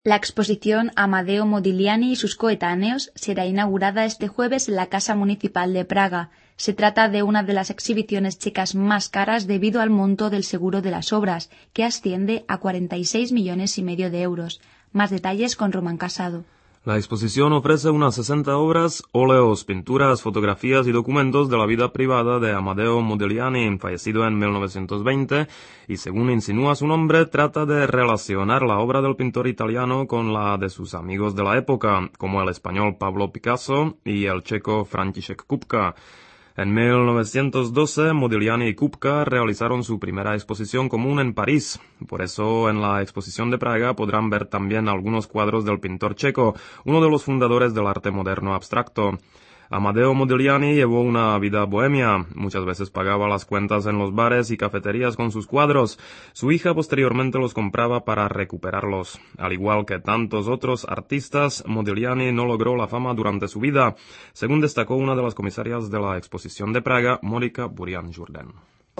La exposición Amadeo Modigliani y sus coetáneos será inaugurada este jueves en la Casa Municipal de Praga. Se trata de una de las exhibiciones checas más caras debido al monto del seguro de las obras, que asciende a 46,5 millones de euros. Más detalles con Román Casado. La exposición ofrece unas 60 obras, óleos, pinturas, fotografías y documentos de la vida privada de Amadeo Modigliani, fallecido en 1920, y según insinúa su nombre, trata de relacionar la obra del pintor italiano con la de sus amigos de la época, como el español Pablo Picasso y el checo František Kupka. En 1912, Modigliani y Kupka realizaron su primera exposición común en París. Por eso, en la exposición de Praga podrán ver también algunos cuadros del pintor checo, uno de los fundadores del arte moderno abstracto. Amadeo Modigliani llevó una vida bohemia. Muchas veces pagaba las cuentas en los bares y cafeterías con sus cuadros. Su hija posteriormente los compraba para recuperarlos. Al igual que tantos otros artistas, Modigliani no logró la fama durante su vida, según destacó una de las comisarias de la exposición de Praga, Monika Burian-Jourdan.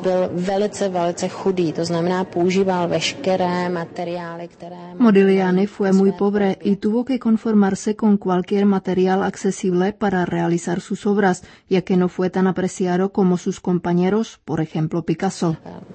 Modigliani fue muy pobre y tuvo que conformarse con cualquier material accesible para realizar sus obras, ya que no fue tan apreciado como sus compañeros, por ejemplo Picasso.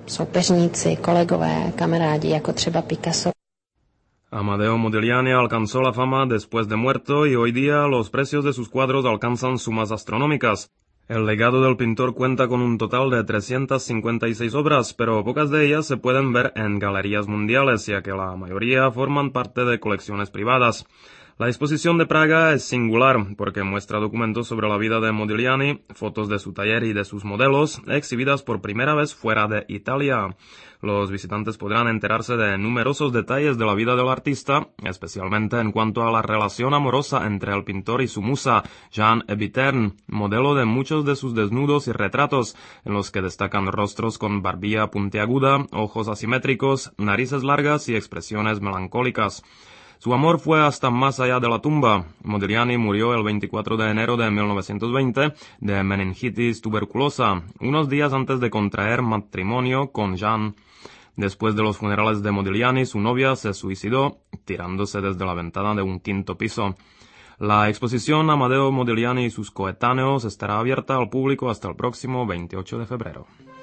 Amadeo Modigliani alcanzó la fama después de muerto y hoy día los precios de sus cuadros alcanzan sumas astronómicas. El legado del pintor cuenta con un total de 356 obras, pero pocas de ellas se pueden ver en galerías mundiales, ya que la mayoría forman parte de colecciones privadas. La exposición de Praga es singular porque muestra documentos sobre la vida de Modigliani, fotos de su taller y de sus modelos, exhibidas por primera vez fuera de Italia. Los visitantes podrán enterarse de numerosos detalles de la vida del artista, especialmente en cuanto a la relación amorosa entre el pintor y su musa, Jeanne Hébuterne, modelo de muchos de sus desnudos y retratos, en los que destacan rostros con barbilla puntiaguda, ojos asimétricos, narices largas y expresiones melancólicas. Su amor fue hasta más allá de la tumba. Modigliani murió el 24 de enero de 1920 de meningitis tuberculosa, unos días antes de contraer matrimonio con Jeanne. Después de los funerales de Modigliani, su novia se suicidó, tirándose desde la ventana de un quinto piso. La exposición Amadeo Modigliani y sus coetáneos estará abierta al público hasta el próximo 28 de febrero.